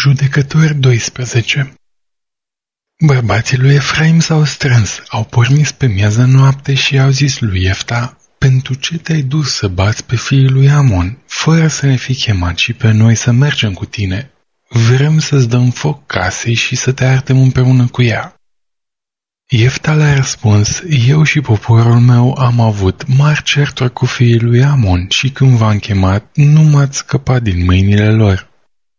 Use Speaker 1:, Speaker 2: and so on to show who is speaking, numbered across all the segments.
Speaker 1: Judecători 12. Bărbații lui Efraim s-au strâns, au pornit pe miază noapte și au zis lui Iefta: pentru ce te-ai dus să bați pe fiii lui Amon, fără să ne fi chemat și pe noi să mergem cu tine? Vrem să-ți dăm foc casei și să te ardem împreună cu ea. Iefta le-a răspuns: eu și poporul meu am avut mari certuri cu fiii lui Amon și când v-am chemat, nu m-ați scăpat din mâinile lor.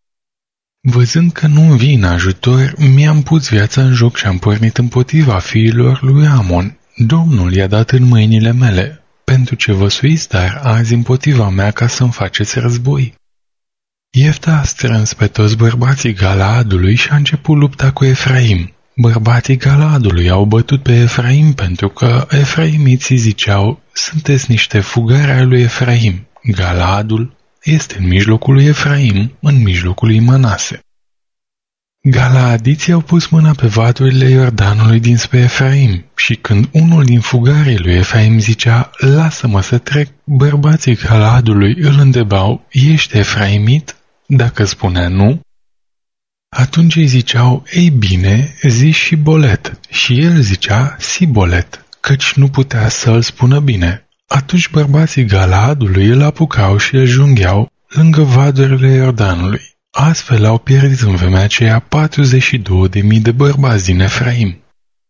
Speaker 1: Văzând că nu-mi vin ajutor, mi-am pus viața în joc și am pornit împotriva fiilor lui Amon. Domnul i-a dat în mâinile mele, pentru ce vă suiți dar azi împotriva mea ca să-mi faceți război. Iefta a strâns pe toți bărbații Galaadului și a început lupta cu Efraim. Bărbații Galaadului au bătut pe Efraim pentru că efraimiții ziceau: sunteți niște fugari ai lui Efraim. Galaadul este în mijlocul lui Efraim, în mijlocul lui Manase. Galaadiții au pus mâna pe vaturile Iordanului dinspre Efraim și când unul din fugarii lui Efraim zicea: lasă-mă să trec, bărbații Galaadului îl întrebau: ești efraimit? Dacă spunea nu, atunci îi ziceau: ei bine, zi și bolet. Și el zicea: Sibolet, căci nu putea să îl spună bine. Atunci bărbații Galaadului îl apucau și îl jungheau lângă vadurile Iordanului. Astfel au pierdut în vremea aceea 42.000 de bărbați din Efraim.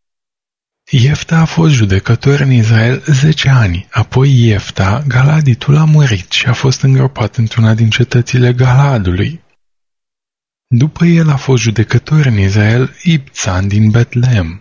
Speaker 1: Iefta a fost judecător în Israel 10 ani. Apoi Iefta, Galaditul, a murit și a fost îngropat într-una din cetățile Galaadului. După el a fost judecător în Israel Ibțan din Betlehem.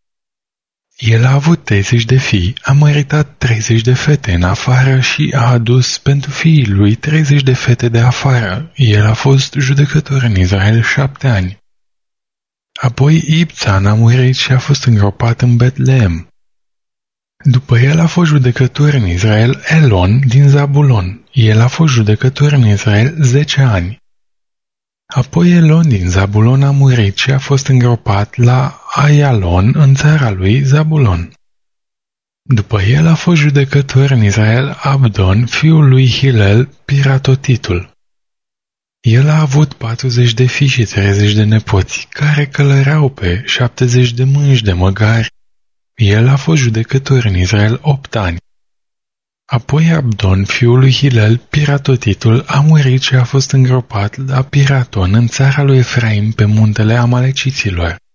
Speaker 1: El a avut 30 de fii, a măritat 30 de fete în afară și a adus pentru fiii lui 30 de fete de afară. El a fost judecător în Israel 7 ani. Apoi Ibțan a murit și a fost îngropat în Betlehem. După el a fost judecător în Israel Elon din Zabulon. El a fost judecător în Israel 10 ani. Apoi Elon din Zabulon a murit și a fost îngropat la Aialon în țara lui Zabulon. După el a fost judecător în Israel Abdon, fiul lui Hilel, piratotitul. El a avut 40 de fii și 30 de nepoți, care călăreau pe 70 de mânci de măgari. El a fost judecător în Israel 8 ani. Apoi Abdon, fiul lui Hilel, piratotitul, a murit și a fost îngropat la Piraton în țara lui Efraim pe muntele Amaleciților.